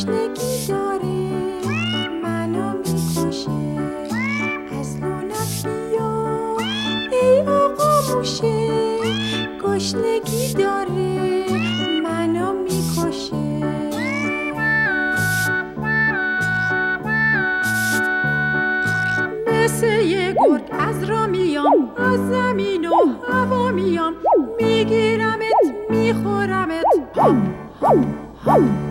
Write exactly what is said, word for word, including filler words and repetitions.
گشنگی داره منو میکشه از لونم بیا ای آقا موشه گشنگی داره منو میکشه مثل یه گرگ از را میام از زمین و هوا میام میگیرمت میخورمت هاپ هاپ هاپ